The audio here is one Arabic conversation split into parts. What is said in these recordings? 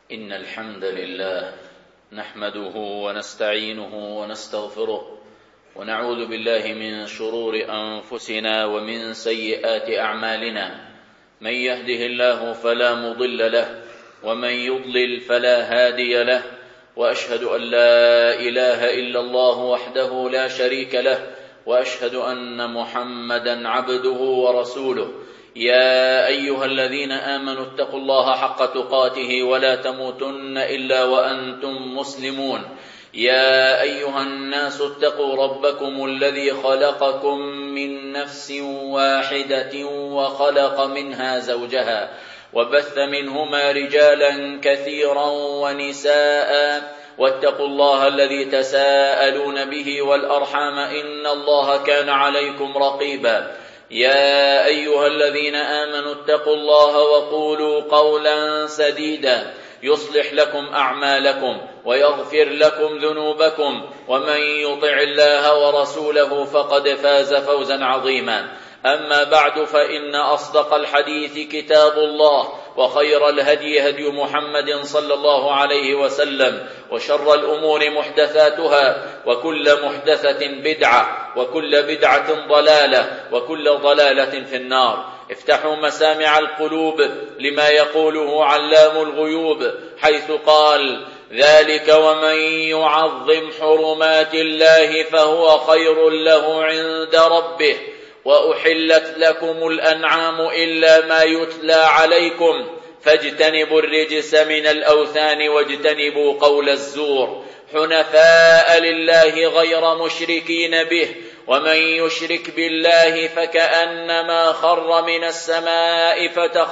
إن الحمد لله نحمده ونستعينه ونستغفره ونعوذ بالله من شرور أنفسنا ومن سيئات أعمالنا. من يهده الله فلا مضل له ومن يضلل فلا هادي له، وأشهد أن لا إله إلا الله وحده لا شريك له، وأشهد أن محمدا عبده ورسوله. يا أيها الذين آمنوا اتقوا الله حق تقاته ولا تموتن إلا وأنتم مسلمون. يا أيها الناس اتقوا ربكم الذي خلقكم من نفس واحدة وخلق منها زوجها وبث منهما رجالا كثيرا ونساء، واتقوا الله الذي تساءلون به والأرحام إن الله كان عليكم رقيبا. يا أيها الذين آمنوا اتقوا الله وقولوا قولا سديدا يصلح لكم أعمالكم ويغفر لكم ذنوبكم، ومن يطع الله ورسوله فقد فاز فوزا عظيما. أما بعد، فإن أصدق الحديث كتاب الله، وخير الهدي هدي محمد صلى الله عليه وسلم، وشر الأمور محدثاتها، وكل محدثة بدعة، وكل بدعة ضلالة، وكل ضلالة في النار. افتحوا مسامع القلوب لما يقوله علام الغيوب، حيث قال: ذلك ومن يعظم حرمات الله فهو خير له عند ربه، وأحلت لكم الأنعام إلا ما يتلى عليكم، فاجتنبوا الرجس من الأوثان واجتنبوا قول الزور، حنفاء لله غير مشركين به، ومن يشرك بالله فكأنما خر من السماء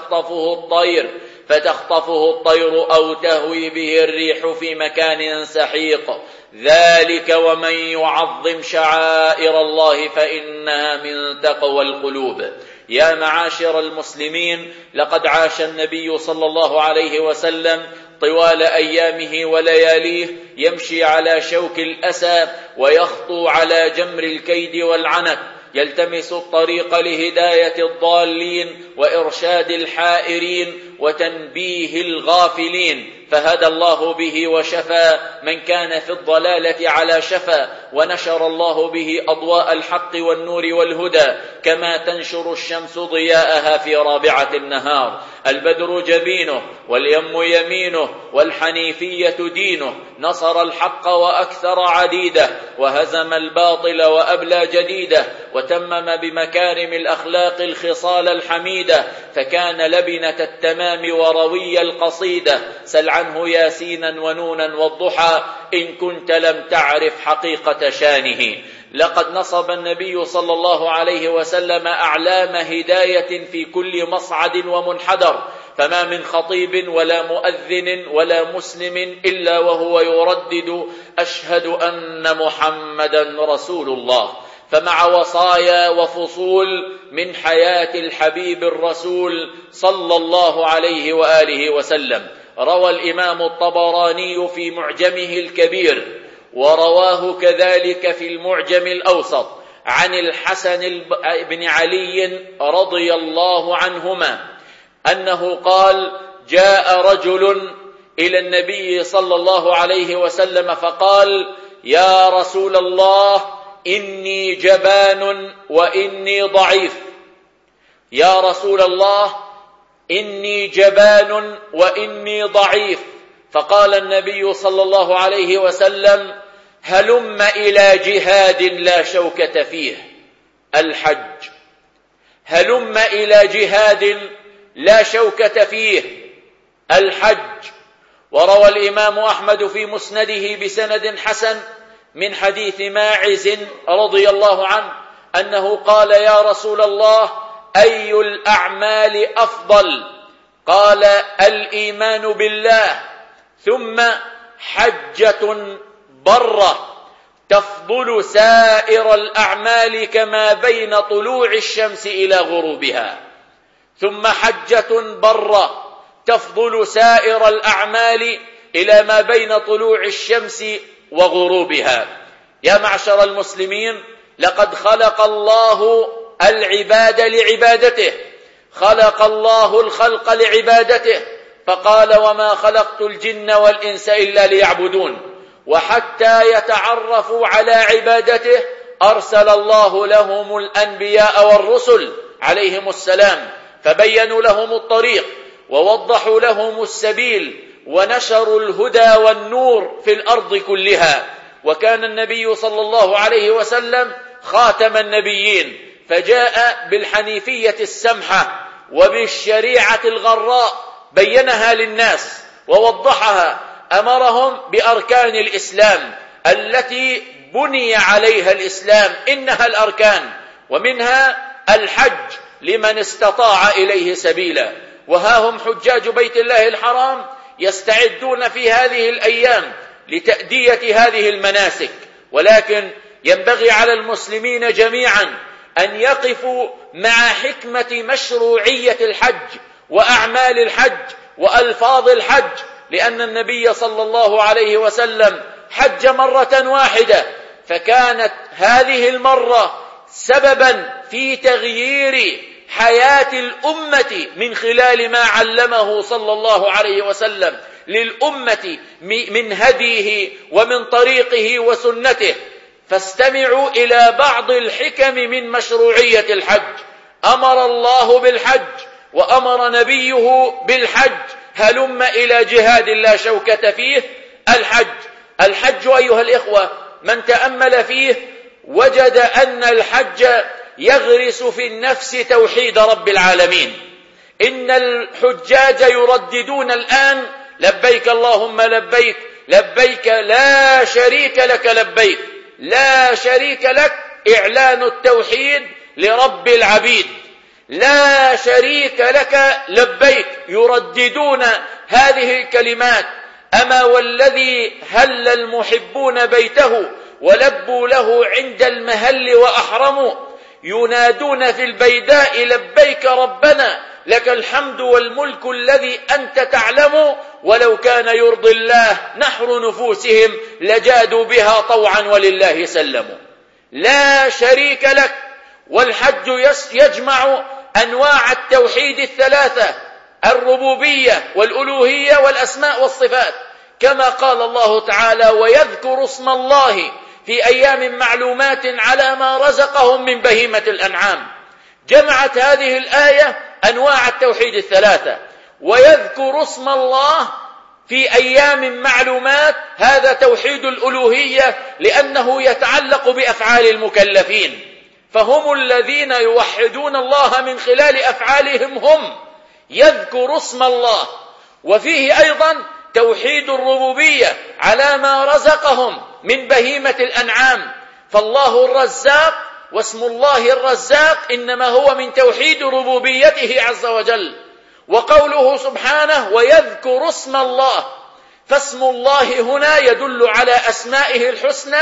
فتخطفه الطير أو تهوي به الريح في مكان سحيق. ذلك ومن يعظم شعائر الله فإنها من تقوى القلوب. يا معاشر المسلمين، لقد عاش النبي صلى الله عليه وسلم طوال أيامه ولياليه يمشي على شوك الأسى ويخطو على جمر الكيد والعنت، يلتمس الطريق لهداية الضالين وإرشاد الحائرين وتنبيه الغافلين، فهدى الله به وشفى من كان في الضلالة على شفا، ونشر الله به أضواء الحق والنور والهدى، كما تنشر الشمس ضياءها في رابعة النهار. البدر جبينه واليم يمينه والحنيفية دينه، نصر الحق وأكثر عديده، وهزم الباطل وأبلى جديده، وتمم بمكارم الأخلاق الخصال الحميدة، فكان لبنة التمام وروي القصيدة. سل عنه ياسينا ونونا والضحى إن كنت لم تعرف حقيقة شانه. لقد نصب النبي صلى الله عليه وسلم أعلام هداية في كل مصعد ومنحدر، فما من خطيب ولا مؤذن ولا مسلم إلا وهو يردد: أشهد أن محمدا رسول الله. فمع وصايا وفصول من حياة الحبيب الرسول صلى الله عليه وآله وسلم، روى الإمام الطبراني في معجمه الكبير، ورواه كذلك في المعجم الأوسط عن الحسن بن علي رضي الله عنهما أنه قال: جاء رجل إلى النبي صلى الله عليه وسلم فقال: يا رسول الله، إني جبان وإني ضعيف. يا رسول الله، إني جبان وإني ضعيف. فقال النبي صلى الله عليه وسلم: هلم إلى جهاد لا شوكة فيه، الحج. هلم إلى جهاد لا شوكة فيه، الحج. وروى الإمام أحمد في مسنده بسند حسن من حديث ماعز رضي الله عنه أنه قال: يا رسول الله، أي الأعمال أفضل؟ قال: الإيمان بالله، ثم حجة برة تفضل سائر الأعمال كما بين طلوع الشمس إلى غروبها. ثم حجة برة تفضل سائر الأعمال إلى ما بين طلوع الشمس وغروبها. يا معشر المسلمين، لقد خلق الله العباد لعبادته، خلق الله الخلق لعبادته، فقال وما خلقت الجن والإنس إلا ليعبدون. وحتى يتعرفوا على عبادته أرسل الله لهم الأنبياء والرسل عليهم السلام، فبينوا لهم الطريق ووضحوا لهم السبيل ونشروا الهدى والنور في الأرض كلها. وكان النبي صلى الله عليه وسلم خاتم النبيين، فجاء بالحنيفية السمحة وبالشريعة الغراء، بينها للناس ووضحها، أمرهم بأركان الإسلام التي بني عليها الإسلام، إنها الأركان، ومنها الحج لمن استطاع إليه سبيلا. وها هم حجاج بيت الله الحرام يستعدون في هذه الأيام لتأدية هذه المناسك، ولكن ينبغي على المسلمين جميعا أن يقفوا مع حكمة مشروعية الحج وأعمال الحج وألفاظ الحج، لأن النبي صلى الله عليه وسلم حج مرة واحدة، فكانت هذه المرة سببا في تغيير حياة الأمة من خلال ما علمه صلى الله عليه وسلم للأمة من هديه ومن طريقه وسنته. فاستمعوا إلى بعض الحكم من مشروعية الحج. أمر الله بالحج وأمر نبيه بالحج، هلم إلى جهاد لا شوكة فيه. الحج أيها الإخوة من تأمل فيه وجد أن الحج يغرس في النفس توحيد رب العالمين. إن الحجاج يرددون الآن لبيك اللهم لبيك، لبيك لا شريك لك لبيك، لا شريك لك، إعلان التوحيد لرب العبيد، لا شريك لك لبيك، يرددون هذه الكلمات. أما والذي هل المحبون بيته ولبوا له عند المهل وأحرموا، ينادون في البيداء لبيك ربنا لك الحمد والملك الذي أنت تعلم، ولو كان يرضي الله نحر نفوسهم لجادوا بها طوعا ولله سلموا. لا شريك لك. والحج يجمع أنواع التوحيد الثلاثة: الربوبية والألوهية والأسماء والصفات، كما قال الله تعالى ويذكر اسم الله في أيام معلومات على ما رزقهم من بهيمة الأنعام. جمعت هذه الآية أنواع التوحيد الثلاثة. ويذكر اسم الله في أيام معلومات، هذا توحيد الألوهية لأنه يتعلق بأفعال المكلفين، فهم الذين يوحدون الله من خلال أفعالهم هم، يذكر اسم الله. وفيه أيضا توحيد الربوبية على ما رزقهم من بهيمة الأنعام، فالله الرزاق، واسم الله الرزاق إنما هو من توحيد ربوبيته عز وجل. وقوله سبحانه ويذكر اسم الله، فاسم الله هنا يدل على أسمائه الحسنى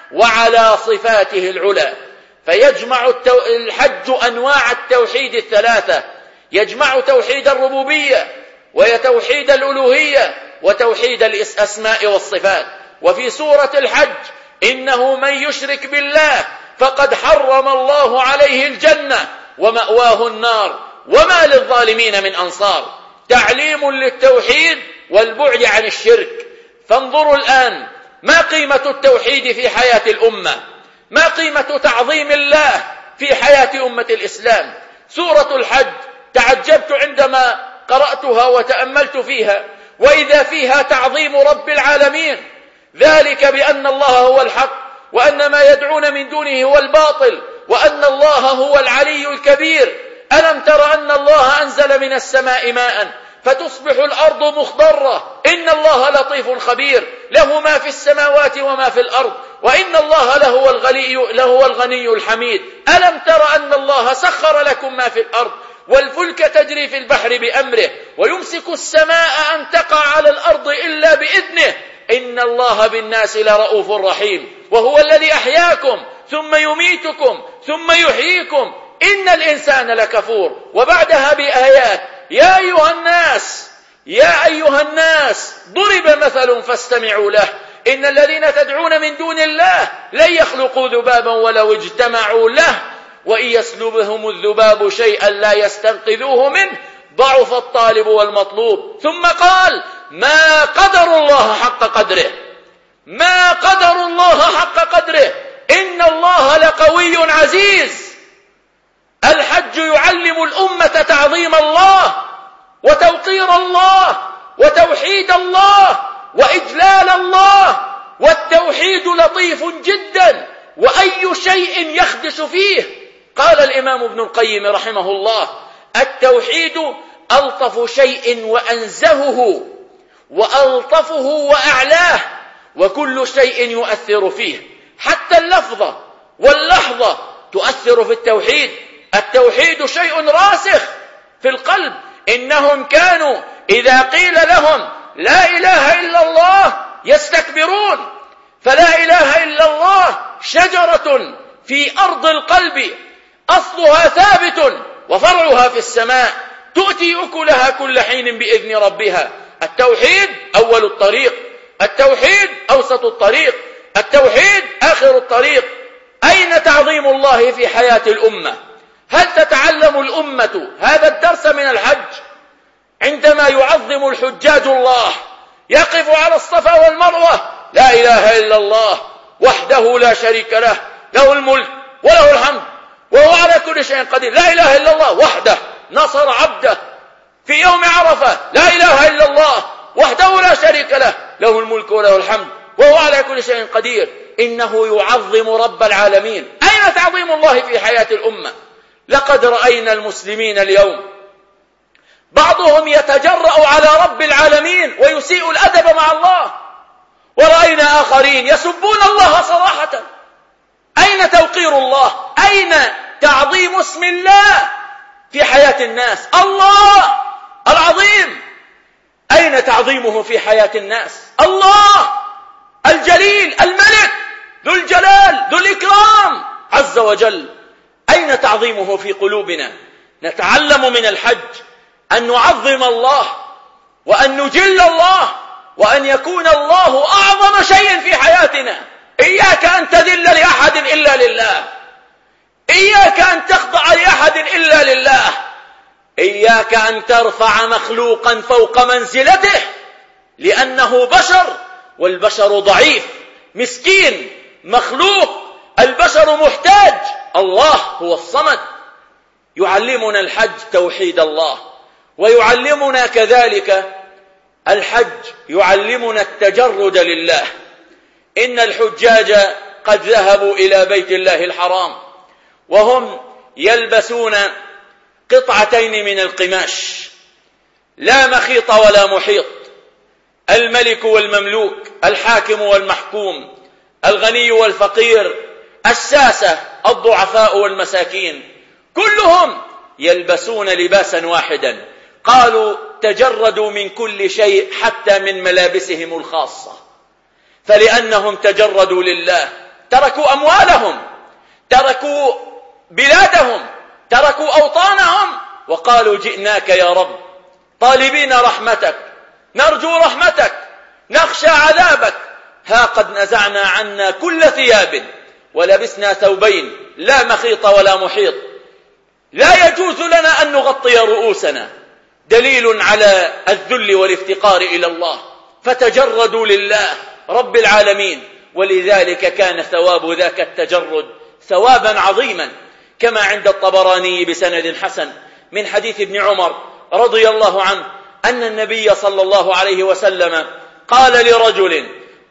وعلى صفاته العلى. فيجمع الحج أنواع التوحيد الثلاثة، يجمع توحيد الربوبية وتوحيد الألوهية وتوحيد الأسماء والصفات. وفي سورة الحج إنه من يشرك بالله فقد حرم الله عليه الجنة ومأواه النار وما للظالمين من أنصار. تعليم للتوحيد والبعد عن الشرك. فانظروا الآن ما قيمة التوحيد في حياة الأمة، ما قيمة تعظيم الله في حياة أمة الإسلام. سورة الحج تعجبت عندما قرأتها وتأملت فيها، وإذا فيها تعظيم رب العالمين، ذلك بأن الله هو الحق وأن ما يدعون من دونه هو الباطل وأن الله هو العلي الكبير. ألم تر أن الله أنزل من السماء ماء فتصبح الأرض مخضرة، إن الله لطيف خبير، له ما في السماوات وما في الأرض، وإن الله لهو الغني الحميد. ألم تر أن الله سخر لكم ما في الأرض والفلك تجري في البحر بأمره ويمسك السماء أن تقع على الأرض إلا بإذنه، إن الله بالناس لرؤوف رحيم. وهو الذي أحياكم ثم يميتكم ثم يحييكم إن الإنسان لكفور. وبعدها بآيات يا أيها الناس ضرب مثل فاستمعوا له إن الذين تدعون من دون الله لن يخلقوا ذبابا ولو اجتمعوا له وإن يسلبهم الذباب شيئا لا يستنقذوه منه ضعف الطالب والمطلوب. ثم قال: ما قدر الله حق قدره، ما قدر الله حق قدره، إن الله لقوي عزيز. الحج يعلم الأمة تعظيم الله وتوقير الله وتوحيد الله وإجلال الله، والتوحيد لطيف جدا وأي شيء يخدش فيه. قال الإمام ابن القيم رحمه الله: التوحيد ألطف شيء وأنزهه وألطفه وأعلاه، وكل شيء يؤثر فيه، حتى اللفظة واللحظة تؤثر في التوحيد. التوحيد شيء راسخ في القلب. إنهم كانوا إذا قيل لهم لا إله إلا الله يستكبرون، فلا إله إلا الله شجرة في أرض القلب أصلها ثابت وفرعها في السماء، تؤتي أكلها كل حين بإذن ربها. التوحيد أول الطريق، التوحيد أوسط الطريق، التوحيد آخر الطريق. أين تعظيم الله في حياة الأمة؟ هل تتعلم الأمة هذا الدرس من الحج؟ عندما يعظم الحجاج الله، يقف على الصفا والمروة: لا إله إلا الله وحده لا شريك له، له الملك وله الحمد وهو على كل شيء قدير. لا إله إلا الله وحده نصر عبده. في يوم عرفة: لا إله إلا الله وحده لا شريك له، له الملك وله الحمد وهو على كل شيء قدير. إنه يعظم رب العالمين. أين تعظيم الله في حياة الأمة؟ لقد رأينا المسلمين اليوم بعضهم يتجرأ على رب العالمين ويسيء الأدب مع الله، ورأينا آخرين يسبون الله صراحة. أين توقير الله؟ أين تعظيم اسم الله في حياة الناس؟ الله العظيم، أين تعظيمه في حياة الناس؟ الله الجليل الملك ذو الجلال ذو الإكرام عز وجل، أين تعظيمه في قلوبنا؟ نتعلم من الحج أن نعظم الله وأن نجل الله وأن يكون الله أعظم شيء في حياتنا. إياك أن تذل لأحد إلا لله، إياك أن تخضع لأحد إلا لله، إياك أن ترفع مخلوقا فوق منزلته، لأنه بشر، والبشر ضعيف مسكين مخلوق، البشر محتاج. الله هو الصمد. يعلمنا الحج توحيد الله، ويعلمنا كذلك الحج يعلمنا التجرد لله. إن الحجاج قد ذهبوا إلى بيت الله الحرام وهم يلبسون قطعتين من القماش، لا مخيط ولا محيط. الملك والمملوك، الحاكم والمحكوم، الغني والفقير، الساسة، الضعفاء والمساكين، كلهم يلبسون لباسا واحدا. قالوا تجردوا من كل شيء حتى من ملابسهم الخاصة، فلأنهم تجردوا لله، تركوا أموالهم، تركوا بلادهم، تركوا أوطانهم، وقالوا جئناك يا رب طالبين رحمتك، نرجو رحمتك، نخشى عذابك. ها قد نزعنا عنا كل ثياب ولبسنا ثوبين لا مخيط ولا محيط. لا يجوز لنا أن نغطي رؤوسنا، دليل على الذل والافتقار إلى الله. فتجردوا لله رب العالمين، ولذلك كان ثواب ذاك التجرد ثوابا عظيما، كما عند الطبراني بسند حسن من حديث ابن عمر رضي الله عنه أن النبي صلى الله عليه وسلم قال لرجل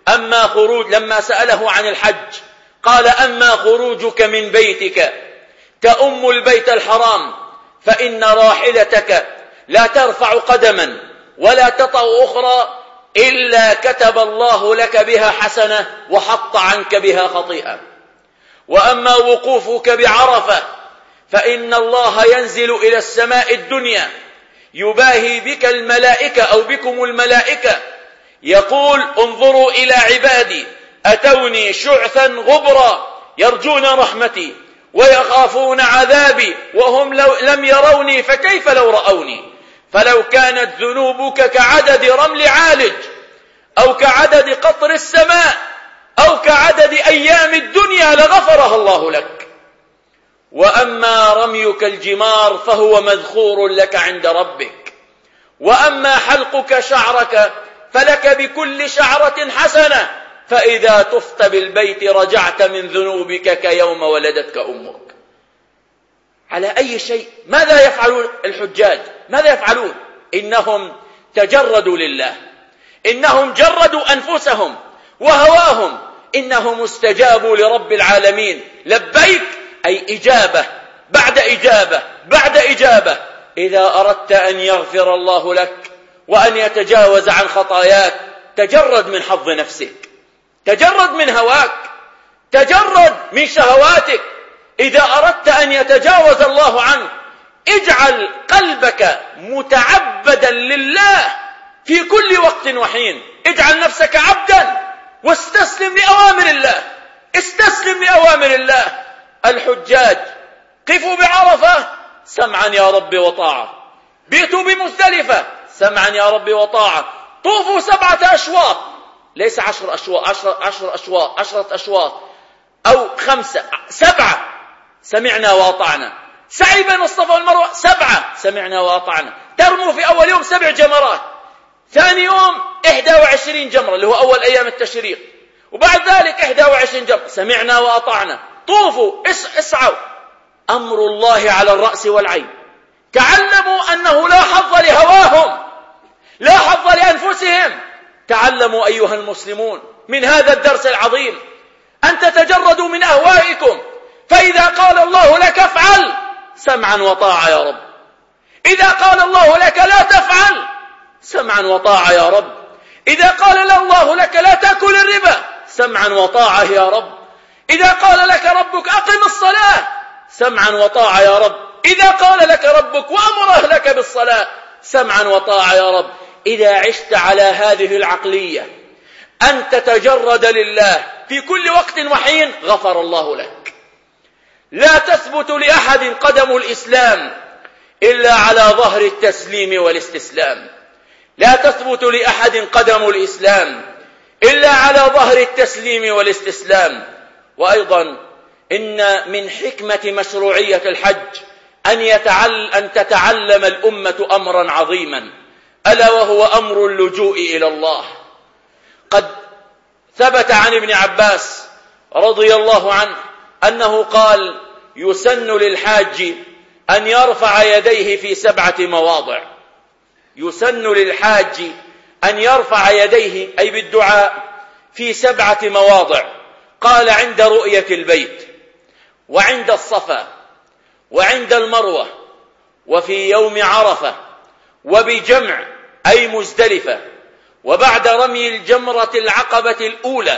لما سأله عن الحج قال: أما خروجك من بيتك تأم البيت الحرام فإن راحلتك لا ترفع قدما ولا تطأ أخرى إلا كتب الله لك بها حسنة وحط عنك بها خطيئة. وأما وقوفك بعرفة فإن الله ينزل إلى السماء الدنيا يباهي بك الملائكة أو بكم الملائكة، يقول: انظروا إلى عبادي أتوني شعثا غبرا يرجون رحمتي ويخافون عذابي وهم لم يروني فكيف لو رأوني. فلو كانت ذنوبك كعدد رمل عالج أو كعدد قطر السماء أو كعدد أيام الدنيا لغفرها الله لك. وأما رميك الجمار فهو مذخور لك عند ربك، وأما حلقك شعرك فلك بكل شعرة حسنة، فإذا طفت بالبيت رجعت من ذنوبك كيوم ولدتك أمك. على أي شيء؟ ماذا يفعلون الحجاج؟ ماذا يفعلون؟ إنهم تجردوا لله، إنهم جردوا أنفسهم وهواهم، إنهم استجابوا لرب العالمين. لبيك أي إجابة بعد إجابة بعد إجابة. إذا أردت أن يغفر الله لك وأن يتجاوز عن خطاياك تجرد من حظ نفسك، تجرد من هواك، تجرد من شهواتك. إذا أردت أن يتجاوز الله عنك اجعل قلبك متعبدا لله في كل وقت وحين. اجعل نفسك عبدا واستسلم لأوامر الله، استسلم لأوامر الله. الحجاج قفوا بعرفة سمعا يا رب وطاعة، بيتوا بمزدلفة سمعا يا رب وطاعة، طوفوا 7 أشواط، ليس 10 أشواط، 10 أشواط، 10 أشواط أو 5، 7 سمعنا وأطعنا. سعي بين الصفا والمروة 7 سمعنا وأطعنا. ترموا في أول يوم 7 جمرات، ثاني يوم 21 جمرة اللي هو أول أيام التشريق، وبعد ذلك 21 جمرة سمعنا وأطعنا. طوفوا اسعوا. أمر الله على الرأس والعين. تعلموا أنه لا حظ لهواهم، لا حظ لأنفسهم. تعلموا أيها المسلمون من هذا الدرس العظيم أن تتجردوا من أهوائكم، فإذا قال الله لك افعل سمعا وطاعة يا رب، إذا قال الله لك لا تفعل سمعا وطاعة يا رب، إذا قال الله لك لا تأكل الربا سمعا وطاعة يا رب، إذا قال لك ربك أقم الصلاة سمعا وطاعة يا رب، إذا قال لك ربك وأمر أهلك بالصلاة سمعا وطاعة يا رب. إذا عشت على هذه العقلية أن تتجرد لله في كل وقت وحين غفر الله لك. لا تثبت لأحد قدم الإسلام إلا على ظهر التسليم والاستسلام، لا تثبت لأحد قدم الإسلام إلا على ظهر التسليم والاستسلام. وأيضا إن من حكمة مشروعية الحج أن تتعلم الأمة أمرا عظيما، ألا وهو أمر اللجوء إلى الله. قد ثبت عن ابن عباس رضي الله عنه أنه قال: يسن للحاج أن يرفع يديه في 7 مواضع. يسن للحاج أن يرفع يديه أي بالدعاء في 7 مواضع. قال: عند رؤية البيت، وعند الصفا، وعند المروة، وفي يوم عرفة، وبجمع أي مزدلفة، وبعد رمي الجمرة العقبة الأولى،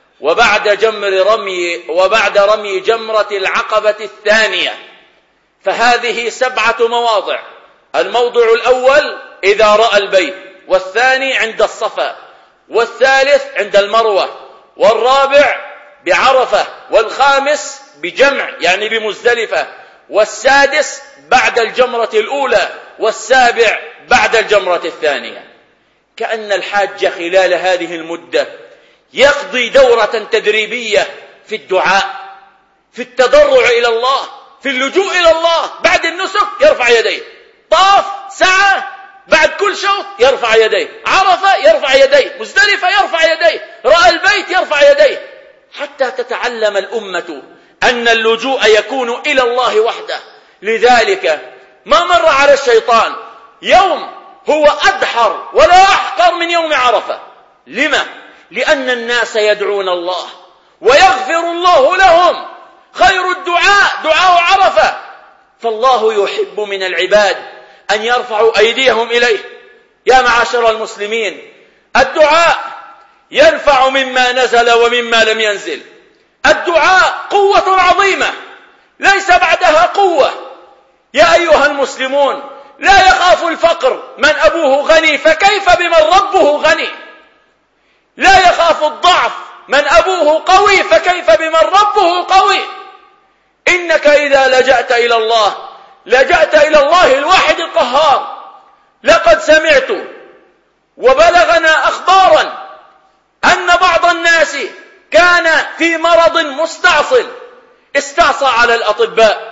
وبعد رمي جمرة العقبة الثانية. فهذه 7 مواضع. الموضع الأول إذا رأى البيت، والثاني عند الصفا، والثالث عند المروة، والرابع بعرفة، والخامس بجمع يعني بمزدلفة، والسادس بعد الجمرة الأولى، والسابع بعد الجمرة الثانية. كأن الحاج خلال هذه المدة يقضي دورة تدريبية في الدعاء، في التضرع إلى الله، في اللجوء إلى الله. بعد النسك يرفع يديه، طاف سعى بعد كل شوط يرفع يديه، عرفة يرفع يديه، مزدلفة يرفع يديه، رأى البيت يرفع يديه، حتى تتعلم الأمة أن اللجوء يكون إلى الله وحده. لذلك ما مر على الشيطان يوم هو أدحر ولا أحقر من يوم عرفة. لما؟ لأن الناس يدعون الله ويغفر الله لهم. خير الدعاء دعاء عرفة. فالله يحب من العباد أن يرفعوا أيديهم إليه. يا معاشر المسلمين، الدعاء ينفع مما نزل ومما لم ينزل. الدعاء قوة عظيمة ليس بعدها قوة. يا أيها المسلمون، لا يخاف الفقر من أبوه غني، فكيف بمن ربه غني؟ لا يخاف الضعف من أبوه قوي، فكيف بمن ربه قوي؟ إنك إذا لجأت إلى الله لجأت إلى الله الواحد القهار. لقد سمعت وبلغنا أخبارا أن بعض الناس كان في مرض مستعصل، استعصى على الأطباء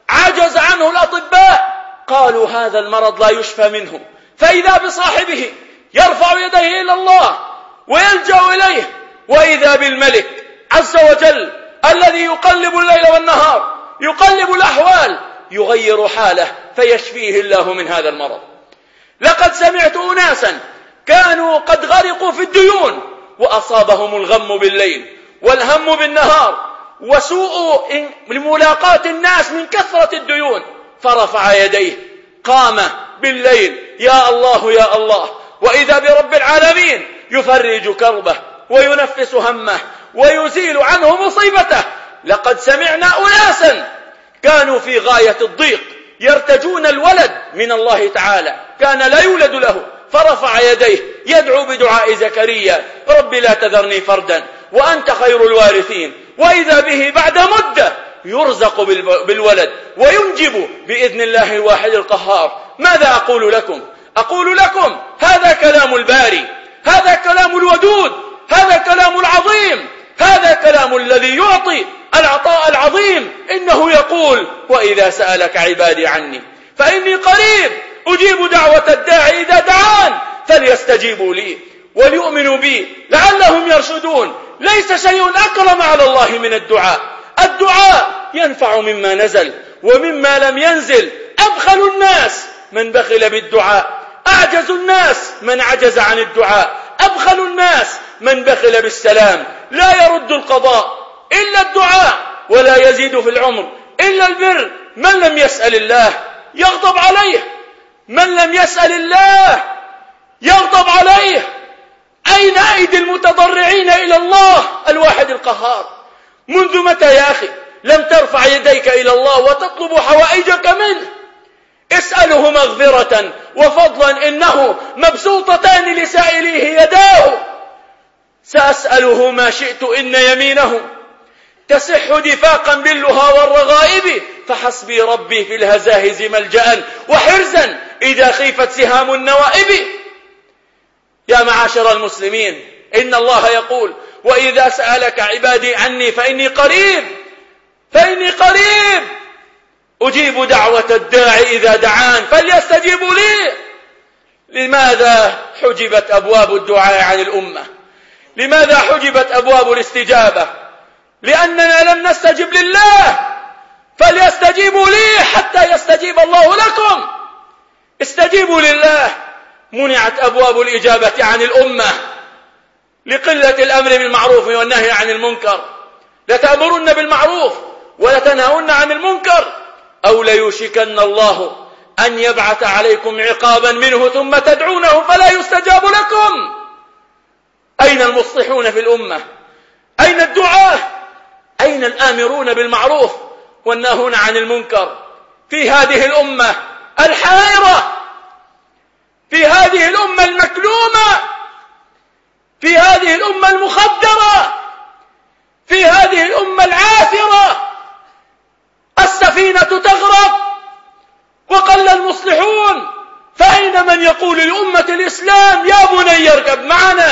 عجز عنه الأطباء، قالوا هذا المرض لا يشفى منه، فإذا بصاحبه يرفع يديه إلى الله ويلجأ إليه، وإذا بالملك عز وجل الذي يقلب الليل والنهار، يقلب الأحوال، يغير حاله فيشفيه الله من هذا المرض. لقد سمعت أناسا كانوا قد غرقوا في الديون وأصابهم الغم بالليل والهم بالنهار وسوء لملاقاة الناس من كثرة الديون، فرفع يديه، قام بالليل يا الله يا الله، وإذا برب العالمين يفرج كربه وينفس همه ويزيل عنه مصيبته. لقد سمعنا أناسا كانوا في غاية الضيق يرتجون الولد من الله تعالى، كان لا يولد له، فرفع يديه يدعو بدعاء زكريا رب لا تذرني فردا وأنت خير الوارثين، وإذا به بعد مدة يرزق بالولد وينجب بإذن الله الواحد القهار. ماذا أقول لكم؟ أقول لكم هذا كلام الباري، هذا كلام الودود، هذا كلام العظيم، هذا كلام الذي يعطي العطاء العظيم. إنه يقول وإذا سألك عبادي عني فإني قريب أجيب دعوة الداعي إذا دعان فليستجيبوا لي وليؤمنوا بي لعلهم يرشدون. ليس شيء أكرم على الله من الدعاء. الدعاء ينفع مما نزل ومما لم ينزل. أبخل الناس من بخل بالدعاء، أعجز الناس من عجز عن الدعاء، أبخل الناس من بخل بالسلام. لا يرد القضاء إلا الدعاء، ولا يزيد في العمر إلا البر. من لم يسأل الله يغضب عليه، من لم يسأل الله يغضب عليه. أين أيدي المتضرعين إلى الله الواحد القهار؟ منذ متى يا أخي لم ترفع يديك إلى الله وتطلب حوائجك منه؟ اسأله مغفرة وفضلا، إنه مبسوطتان لسائليه يداه. سأسأله ما شئت إن يمينه تسح دفاقا باللها والرغائب، فحسبي ربي في الهزاهز ملجأ وحرزا إذا خيفت سهام النوائب. يا معاشر المسلمين، إن الله يقول وإذا سألك عبادي عني فإني قريب أجيب دعوة الداعي إذا دعان فليستجيبوا لي. لماذا حجبت أبواب الدعاء عن الأمة؟ لماذا حجبت أبواب الاستجابة؟ لأننا لم نستجب لله. فليستجيبوا لي حتى يستجيب الله لكم. استجيبوا لله. منعت أبواب الإجابة عن الأمة لقلة الأمر بالمعروف والنهي عن المنكر. لتأمرن بالمعروف ولتنهون عن المنكر، أو ليوشكن الله أن يبعث عليكم عقابا منه ثم تدعونه فلا يستجاب لكم. أين المصلحون في الأمة؟ أين الدعاة؟ أين الآمرون بالمعروف والناهون عن المنكر؟ في هذه الأمة الحائرة، في هذه الأمة المكلومة، في هذه الأمة المخدرة، في هذه الأمة العاثرة، السفينة تغرق وقل المصلحون. فأين من يقول لأمة الإسلام يا بني اركب معنا؟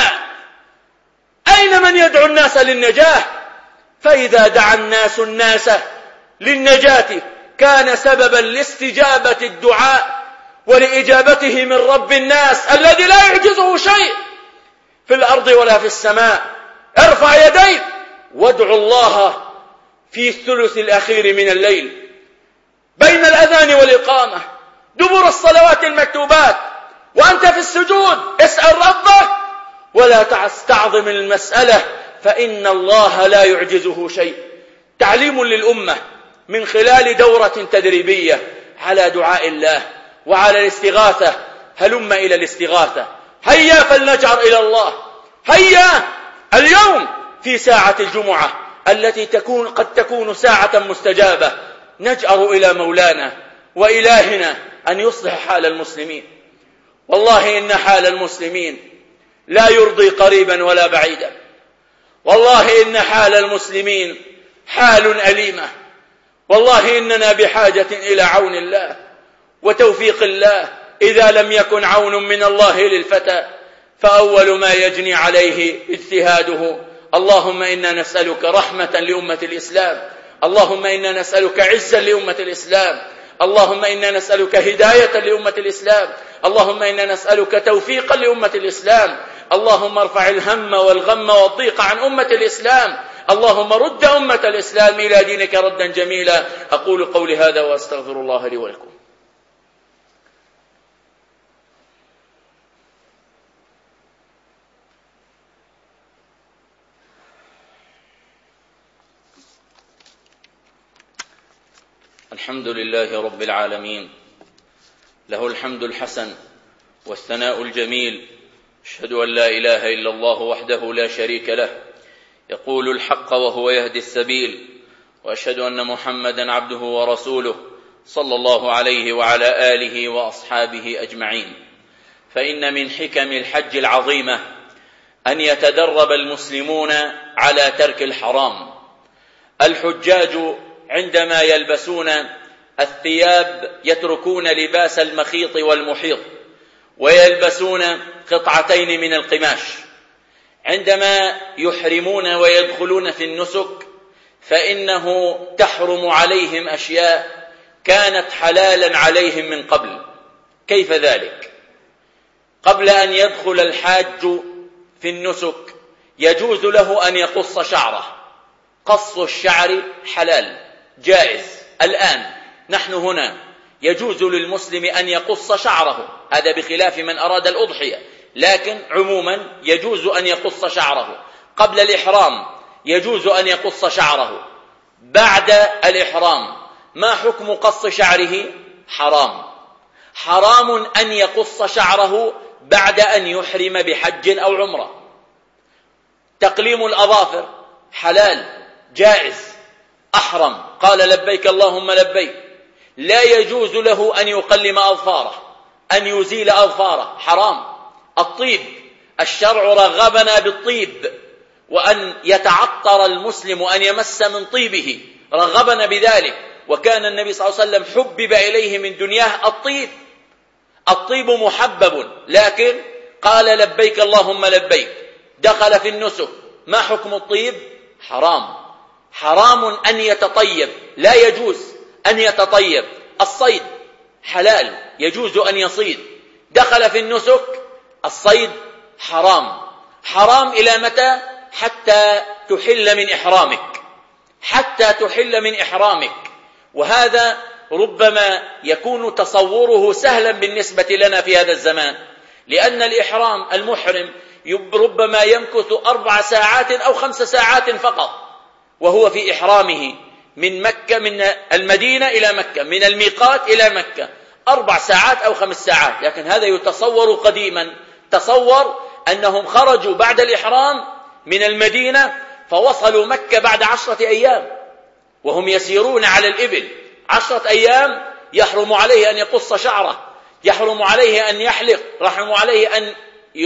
أين من يدعو الناس للنجاة؟ فإذا دعا الناس للنجاة كان سببا لاستجابة الدعاء ولإجابته من رب الناس الذي لا يعجزه شيء في الأرض ولا في السماء. ارفع يديك وادعو الله في الثلث الأخير من الليل، بين الأذان والإقامة، دبر الصلوات المكتوبات، وأنت في السجود اسأل ربك ولا تستعظم المسألة، فإن الله لا يعجزه شيء. تعليم للأمة من خلال دورة تدريبية على دعاء الله وعلى الاستغاثة. هلم إلى الاستغاثة، هيا فلنجعر إلى الله. هيا اليوم في ساعة الجمعة التي قد تكون ساعة مستجابة نجأر إلى مولانا وإلهنا أن يصلح حال المسلمين. والله إن حال المسلمين لا يرضي قريبا ولا بعيدا. والله إن حال المسلمين حال أليمة. والله إننا بحاجة إلى عون الله وتوفيق الله. إذا لم يكن عون من الله للفتى فأول ما يجني عليه اجتهاده. اللهم إنا نسألك رحمة لأمة الإسلام اللهم إنا نسألك عزا لأمة الإسلام، اللهم إنا نسألك هداية لأمة الإسلام، اللهم إنا نسألك توفيقا لأمة الإسلام، اللهم ارفع الهم والغم والضيق عن أمة الإسلام، اللهم رد أمة الإسلام إلى دينك ردا جميلا. أقول قولي هذا وأستغفر الله لي ولكم. الحمد لله رب العالمين، له الحمد الحسن والثناء الجميل، أشهد أن لا إله إلا الله وحده لا شريك له يقول الحق وهو يهدي السبيل، وأشهد أن محمدا عبده ورسوله صلى الله عليه وعلى آله وأصحابه أجمعين. فإن من حكم الحج العظيمة أن يتدرب المسلمون على ترك الحرام. الحجاج عندما يلبسون الثياب يتركون لباس المخيط والمحيط ويلبسون قطعتين من القماش. عندما يحرمون ويدخلون في النسك فإنه تحرم عليهم أشياء كانت حلالا عليهم من قبل. كيف ذلك؟ قبل أن يدخل الحاج في النسك يجوز له أن يقص شعره. قص الشعر حلال جائز. الآن نحن هنا يجوز للمسلم أن يقص شعره، هذا بخلاف من أراد الأضحية، لكن عموما يجوز أن يقص شعره. قبل الإحرام يجوز أن يقص شعره. بعد الإحرام ما حكم قص شعره؟ حرام. حرام أن يقص شعره بعد أن يحرم بحج أو عمرة. تقليم الأظافر حلال جائز. أحرم قال لبيك اللهم لبيك، لا يجوز له أن يقلم أظفاره، أن يزيل أظفاره، حرام. الطيب، الشرع رغبنا بالطيب، وأن يتعطر المسلم وأن يمس من طيبه، رغبنا بذلك. وكان النبي صلى الله عليه وسلم حبب إليه من دنياه الطيب. الطيب محبب، لكن قال لبيك اللهم لبيك، دخل في النسك. ما حكم الطيب؟ حرام. حرام أن يتطيب، لا يجوز أن يتطيب. الصيد حلال، يجوز أن يصيد. دخل في النسك، الصيد حرام. حرام إلى متى؟ حتى تحل من إحرامك، حتى تحل من إحرامك. وهذا ربما يكون تصوره سهلا بالنسبة لنا في هذا الزمان، لأن الإحرام المحرم ربما يمكث 4 ساعات أو 5 ساعات فقط وهو في إحرامه من مكة، من المدينة إلى مكة، من الميقات إلى مكة، 4 ساعات أو 5 ساعات. لكن هذا يتصور قديما، تصور أنهم خرجوا بعد الإحرام من المدينة فوصلوا مكة بعد 10 أيام وهم يسيرون على الإبل. 10 أيام يحرم عليه أن يقص شعره، يحرم عليه أن يحلق، يحرم عليه أن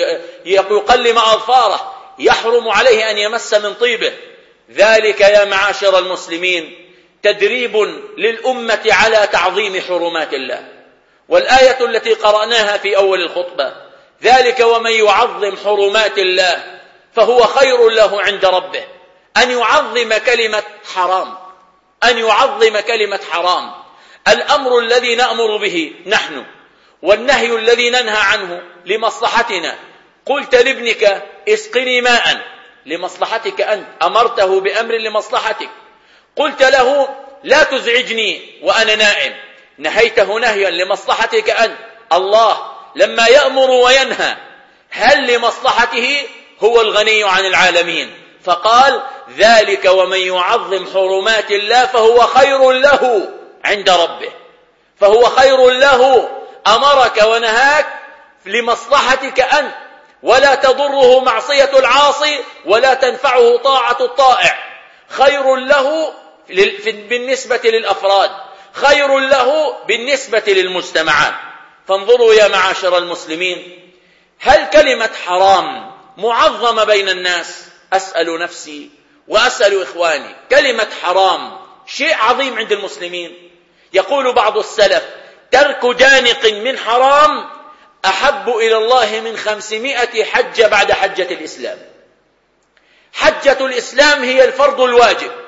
يقلم أظفاره، يحرم عليه أن يمس من طيبه. ذلك يا معاشر المسلمين تدريب للأمة على تعظيم حرمات الله. والآية التي قرأناها في أول الخطبة، ذلك ومن يعظم حرمات الله فهو خير له عند ربه. أن يعظم كلمة حرام، أن يعظم كلمة حرام. الأمر الذي نأمر به نحن والنهي الذي ننهى عنه لمصلحتنا. قلت لابنك اسقني ماء لمصلحتك أنت، أمرته بأمر لمصلحتك. قلت له لا تزعجني وأنا نائم، نهيته نهيا لمصلحتك أنت. الله لما يأمر وينهى هل لمصلحته؟ هو الغني عن العالمين، فقال ذلك ومن يعظم حرمات الله فهو خير له عند ربه، فهو خير له. أمرك ونهاك لمصلحتك أنت، ولا تضره معصية العاصي ولا تنفعه طاعة الطائع. خير له بالنسبة للأفراد، خير له بالنسبة للمجتمعات. فانظروا يا معاشر المسلمين، هل كلمة حرام معظمة بين الناس؟ أسأل نفسي وأسأل إخواني، كلمة حرام شيء عظيم عند المسلمين. يقول بعض السلف ترك دانق من حرام أحب إلى الله من 500 حجة بعد حجة الإسلام. حجة الإسلام هي الفرض الواجب،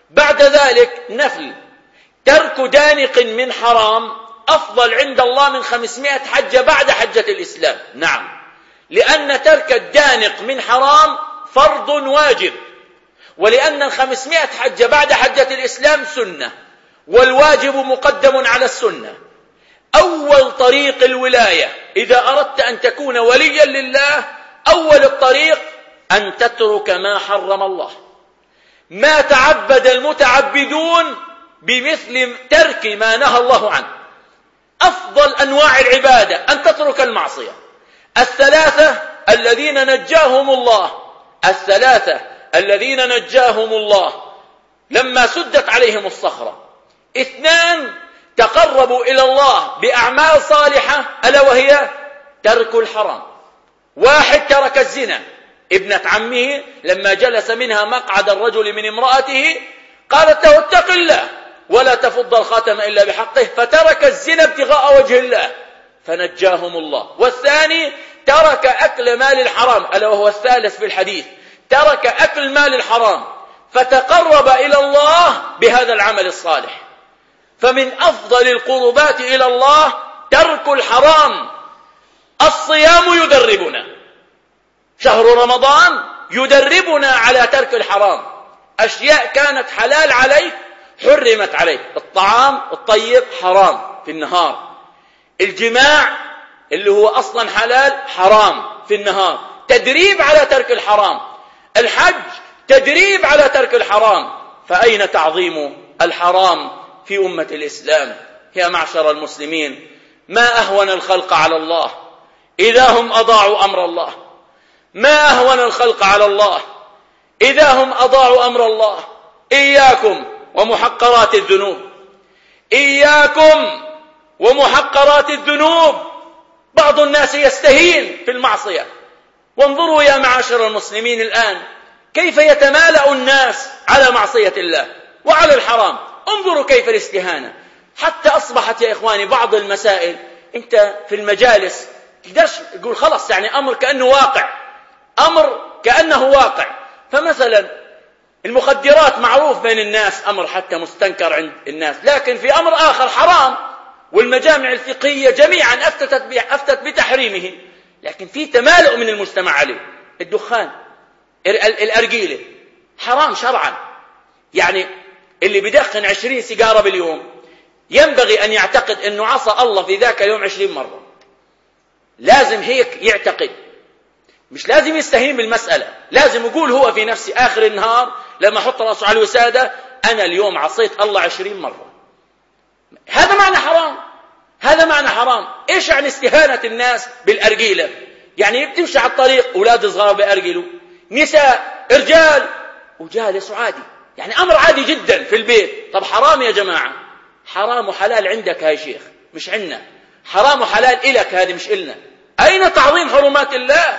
بعد ذلك نفل. ترك دانق من حرام أفضل عند الله من 500 حجة بعد حجة الإسلام. نعم، لأن ترك الدانق من حرام فرض واجب، ولأن 500 حجة بعد حجة الإسلام سنة، والواجب مقدم على السنة. أول طريق الولاية إذا أردت أن تكون وليا لله، أول الطريق أن تترك ما حرم الله. ما تعبد المتعبدون بمثل ترك ما نهى الله عنه. أفضل أنواع العبادة أن تترك المعصية. الثلاثة الذين نجاهم الله لما سدت عليهم الصخرة، 2 تقربوا إلى الله بأعمال صالحة ألا وهي ترك الحرام. 1 ترك الزنا، ابنة عمه لما جلس منها مقعد الرجل من امرأته قالت له اتق الله ولا تفض الخاتم إلا بحقه، فترك الزنا ابتغاء وجه الله فنجاهم الله. والثاني ترك أكل مال الحرام، ألا وهو الثالث في الحديث، ترك أكل مال الحرام فتقرب إلى الله بهذا العمل الصالح. فمن أفضل القربات إلى الله ترك الحرام. الصيام يدربنا، شهر رمضان يدربنا على ترك الحرام. أشياء كانت حلال عليك حرمت عليك. الطعام الطيب حرام في النهار، الجماع اللي هو أصلا حلال حرام في النهار، تدريب على ترك الحرام. الحج تدريب على ترك الحرام. فأين تعظيم الحرام في أمة الإسلام؟ يا معشر المسلمين، ما أهون الخلق على الله إذا هم أضاعوا أمر الله. ما أهون الخلق على الله إذا هم أضاعوا أمر الله. إياكم ومحقرات الذنوب، إياكم ومحقرات الذنوب. بعض الناس يستهين في المعصية. وانظروا يا معاشر المسلمين الآن كيف يتمالأ الناس على معصية الله وعلى الحرام. انظروا كيف الاستهانة، حتى أصبحت يا إخواني بعض المسائل أنت في المجالس تقدرش تقول خلص، يعني أمر كأنه واقع، أمر كأنه واقع. فمثلا المخدرات معروف بين الناس، أمر حتى مستنكر عند الناس، لكن في أمر آخر حرام، والمجامع الفقهية جميعا أفتت بتحريمه، لكن في تمالؤ من المجتمع عليه. الدخان، الأرجيلة حرام شرعا. يعني اللي بدخن 20 سيجارة باليوم ينبغي أن يعتقد أنه عصى الله في ذاك اليوم 20 مرة. لازم هيك يعتقد، مش لازم يستهين بالمسألة، لازم يقول هو في نفسه آخر النهار لما حط رأسه على الوسادة أنا اليوم عصيت الله 20 مرة. هذا معنى حرام، هذا معنى حرام. إيش يعني استهانة الناس بالأرجيلة؟ يعني بتمشي على الطريق أولاد صغار بأرجلوا، نساء رجال وجالس عادي، يعني أمر عادي جدا في البيت. طب حرام يا جماعة، حرام وحلال عندك هاي شيخ مش عنا، حرام وحلال إلك هذه مش إلنا. أين تعظيم حرمات الله؟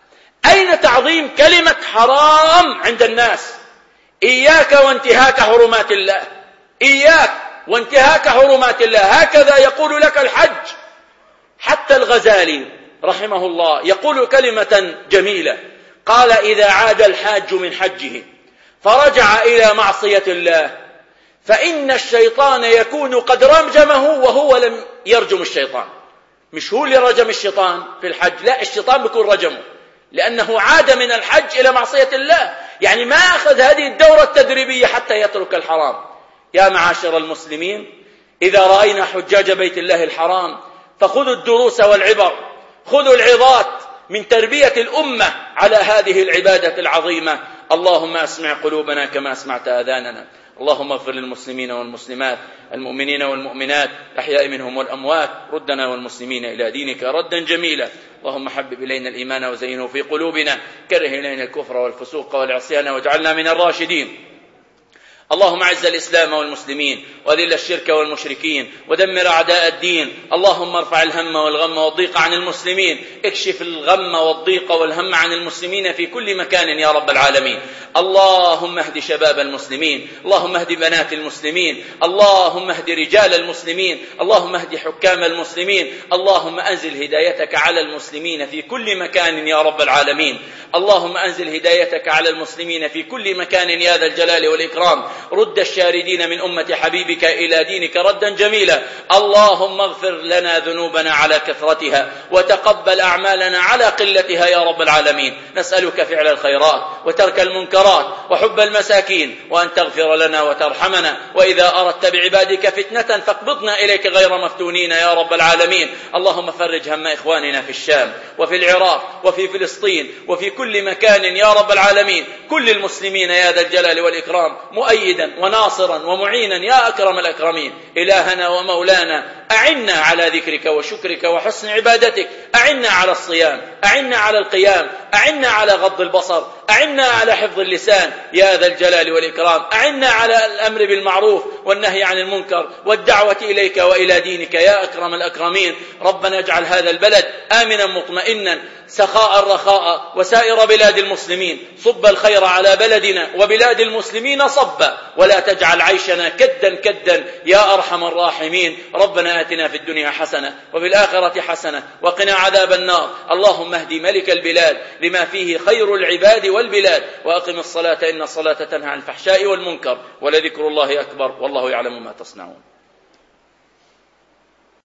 أين تعظيم كلمة حرام عند الناس؟ إياك وانتهاك حرمات الله، إياك وانتهاك حرمات الله. هكذا يقول لك الحج. حتى الغزالي رحمه الله يقول كلمة جميلة، قال إذا عاد الحاج من حجه فرجع إلى معصية الله فإن الشيطان يكون قد رجمه وهو لم يرجم الشيطان. مش هو اللي رجم الشيطان في الحج، لا، الشيطان بيكون رجمه لأنه عاد من الحج إلى معصية الله. يعني ما أخذ هذه الدورة التدريبية حتى يترك الحرام. يا معاشر المسلمين، إذا رأينا حجاج بيت الله الحرام فخذوا الدروس والعبر، خذوا العظات من تربية الأمة على هذه العبادة العظيمة. اللهم أسمع قلوبنا كما أسمعت آذاننا. اللهم اغفر للمسلمين والمسلمات، المؤمنين والمؤمنات، الأحياء منهم والأموات. ردنا والمسلمين إلى دينك ردا جميلا. اللهم حبب إلينا الإيمان وزينه في قلوبنا، كره إلينا الكفر والفسوق والعصيان واجعلنا من الراشدين. اللهم اعز الإسلام والمسلمين وذل الشرك والمشركين ودمر أعداء الدين. اللهم ارفع الهم والغم والضيق عن المسلمين، اكشف الغم والضيق والهم عن المسلمين في كل مكان يا رب العالمين. اللهم اهد شباب المسلمين، اللهم اهد بنات المسلمين، اللهم اهد رجال المسلمين، اللهم اهد حكام المسلمين. اللهم أنزل هدايتك على المسلمين في كل مكان يا رب العالمين. اللهم أنزل هدايتك على المسلمين في كل مكان يا ذا الجلال والإكرام. رد الشاردين من أمة حبيبك إلى دينك ردا جميلا. اللهم اغفر لنا ذنوبنا على كثرتها وتقبل أعمالنا على قلتها يا رب العالمين. نسألك فعل الخيرات وترك المنكرات وحب المساكين، وأن تغفر لنا وترحمنا، وإذا أردت بعبادك فتنة فاقبضنا إليك غير مفتونين يا رب العالمين. اللهم فرج هم إخواننا في الشام وفي العراق وفي فلسطين وفي كل مكان يا رب العالمين، كل المسلمين يا ذا الجلال والإكرام، مؤيدا وناصرا ومعينا يا أكرم الأكرمين. إلهنا ومولانا، أعنا على ذكرك وشكرك وحسن عبادتك، أعنا على الصيام، أعنا على القيام، أعنا على غض البصر، أعنا على حفظ اللسان يا ذا الجلال والإكرام، أعنا على الأمر بالمعروف والنهي عن المنكر والدعوة إليك وإلى دينك يا أكرم الأكرمين. ربنا اجعل هذا البلد آمنا مطمئنا سخاء رخاء وسائر بلاد المسلمين. صب الخير على بلدنا وبلاد المسلمين صبا، ولا تجعل عيشنا كدا كدا يا أرحم الراحمين. ربنا آتنا في الدنيا حسنة وفي الآخرة حسنة وقنا عذاب النار. اللهم اهدي ملك البلاد لما فيه خير العباد والبلاد، وأقم الصلاة إن الصلاة تنهى عن الفحشاء والمنكر، ولذكر الله أكبر والله يعلم ما تصنعون.